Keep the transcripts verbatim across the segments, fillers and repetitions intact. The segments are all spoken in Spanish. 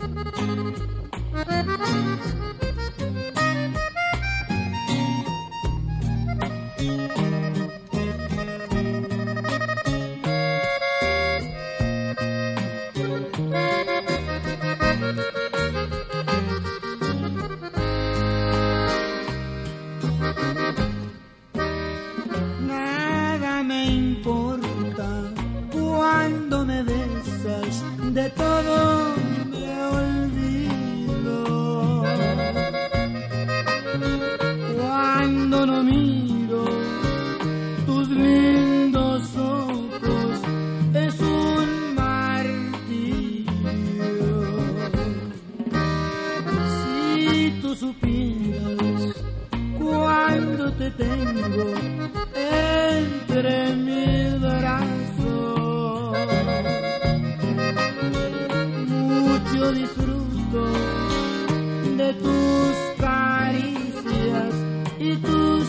Nada me importa cuando me besas, de todo me olvido. Cuando no miro tus lindos ojos es un martirio. Si tú supieras cuando te tengo entre mis brazos, mucho disfruto de tus caricias y tus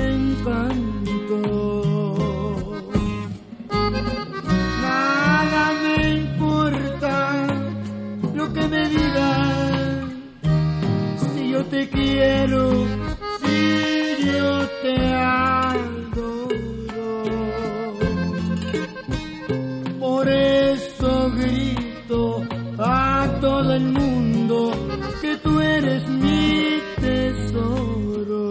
encantos. Nada me importa lo que me digas, si yo te quiero, si yo te adoro. Por eso grito a todo el mundo que tú eres mi tesoro.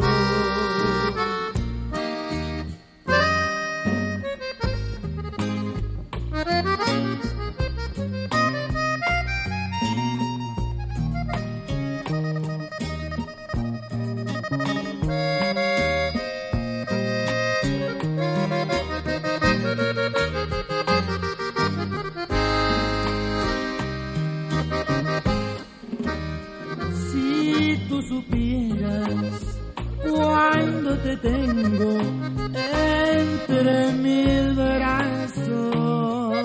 Si tú supieras cuando te tengo entre mis brazos,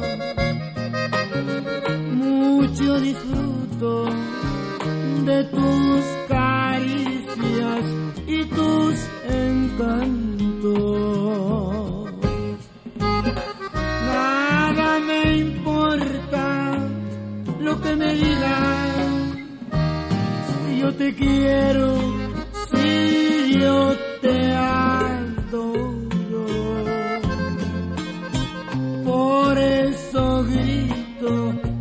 mucho disfruto de tus caricias y tus encantos. Nada me importa lo que me digas, si yo te quiero, si yo te adoro. Por eso grito